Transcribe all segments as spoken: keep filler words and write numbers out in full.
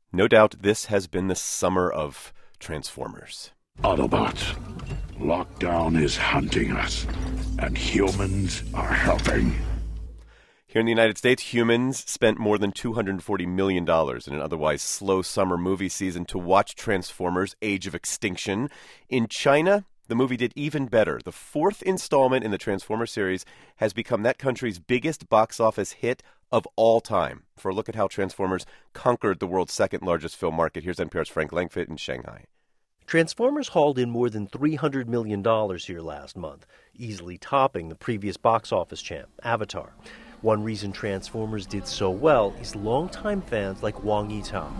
No doubt this has been the summer of Transformers. Autobots, lockdown is hunting us, and humans are helping. Here in the United States, humans spent more than two hundred forty million dollars in an otherwise slow summer movie season to watch Transformers: Age of Extinction. In China, the movie did even better. The fourth installment in the Transformers series has become that country's biggest box office hit of all time. For a look at how Transformers conquered the world's second largest film market, here's N P R's Frank Langfitt in Shanghai. Transformers hauled in more than three hundred million dollars here last month, easily topping the previous box office champ, Avatar. One reason Transformers did so well is longtime fans like Wang Yitao.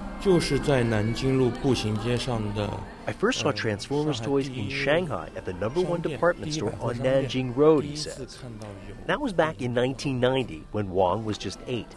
I first saw Transformers toys in Shanghai at the number one department store on Nanjing Road, he says. That was back in nineteen ninety, when Wang was just eight.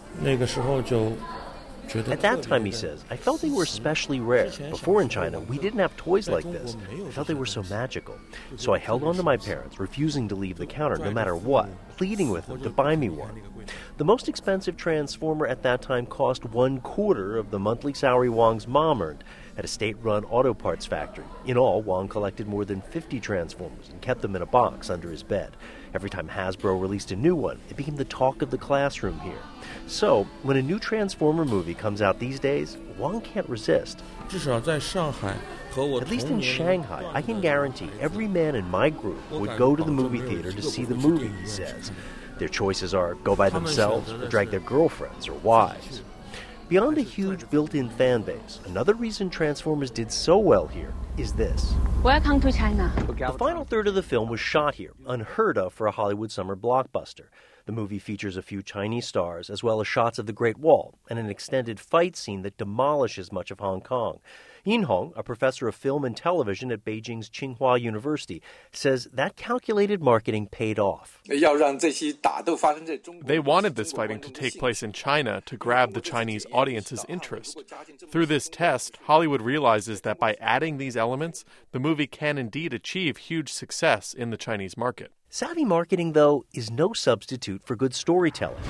At that time, he says, I felt they were especially rare. Before in China, we didn't have toys like this. I felt they were so magical. So I held on to my parents, refusing to leave the counter no matter what, pleading with them to buy me one. The most expensive Transformer at that time cost one quarter of the monthly salary Wang's mom earned at a state-run auto parts factory. In all, Wang collected more than fifty Transformers and kept them in a box under his bed. Every time Hasbro released a new one, it became the talk of the classroom here. So, when a new Transformer movie comes out these days, Wang can't resist. At least in Shanghai, I can guarantee every man in my group would go to the movie theater to see the movie, he says. Their choices are go by themselves or drag their girlfriends or wives. Beyond a huge built-in fan base, another reason Transformers did so well here is this. Welcome to China. The final third of the film was shot here, unheard of for a Hollywood summer blockbuster. The movie features a few Chinese stars, as well as shots of the Great Wall, and an extended fight scene that demolishes much of Hong Kong. Yin Hong, a professor of film and television at Beijing's Tsinghua University, says that calculated marketing paid off. They wanted this fighting to take place in China to grab the Chinese audience's interest. Through this test, Hollywood realizes that by adding these elements, the movie can indeed achieve huge success in the Chinese market. Savvy marketing, though, is no substitute for good storytelling.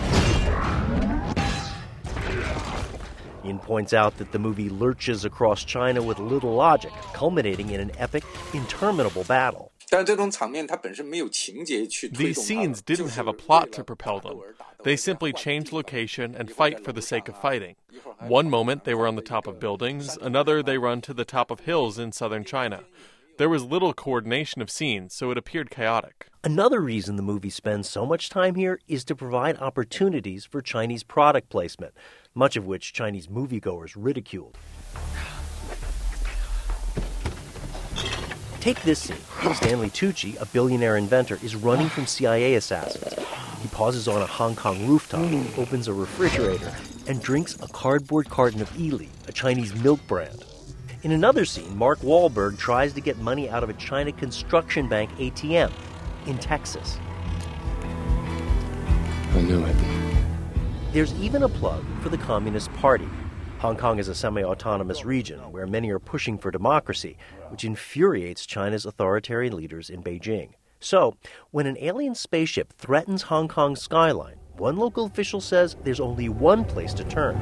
Yin points out that the movie lurches across China with little logic, culminating in an epic, interminable battle. These scenes didn't have a plot to propel them. They simply changed location and fight for the sake of fighting. One moment they were on the top of buildings, another they run to the top of hills in southern China. There was little coordination of scenes, so it appeared chaotic. Another reason the movie spends so much time here is to provide opportunities for Chinese product placement, much of which Chinese moviegoers ridiculed. Take this scene. Stanley Tucci, a billionaire inventor, is running from C I A assassins. He pauses on a Hong Kong rooftop, opens a refrigerator, and drinks a cardboard carton of Yili, a Chinese milk brand. In another scene, Mark Wahlberg tries to get money out of a China Construction Bank A T M in Texas. I knew it. There's even a plug for the Communist Party. Hong Kong is a semi-autonomous region where many are pushing for democracy, which infuriates China's authoritarian leaders in Beijing. So, when an alien spaceship threatens Hong Kong's skyline, one local official says there's only one place to turn.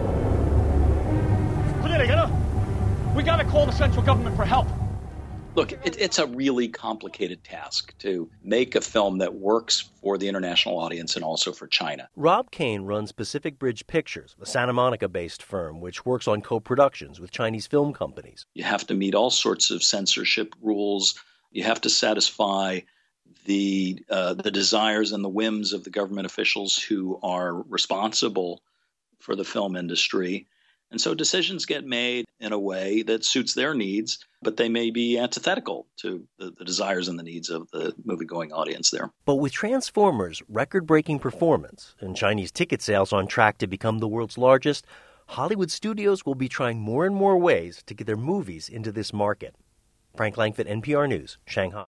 We gotta call the central government for help. Look, it, it's a really complicated task to make a film that works for the international audience and also for China. Rob Kane runs Pacific Bridge Pictures, a Santa Monica-based firm which works on co-productions with Chinese film companies. You have to meet all sorts of censorship rules. You have to satisfy the uh, the desires and the whims of the government officials who are responsible for the film industry. And so decisions get made in a way that suits their needs, but they may be antithetical to the, the desires and the needs of the movie-going audience there. But with Transformers' record-breaking performance and Chinese ticket sales on track to become the world's largest, Hollywood studios will be trying more and more ways to get their movies into this market. Frank Langfitt, N P R News, Shanghai.